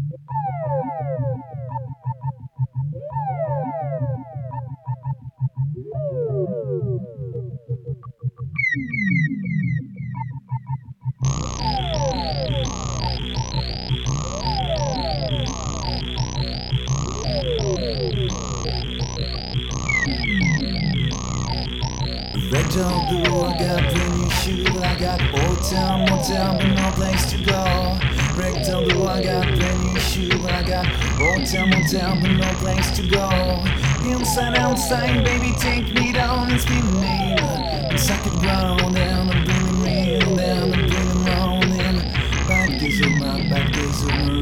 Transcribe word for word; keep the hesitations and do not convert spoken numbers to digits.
Rectal blue, I got brand new shoes. I got old town, motel, but no place to go. Rectal blue, I got brand new shoes. I got old town, motel, but no place to go. Inside, outside, baby, take me down. It's been a name. I'm suck it round, and I'm bringing real, and I'm bringing round. And bad days of my, bad days of my.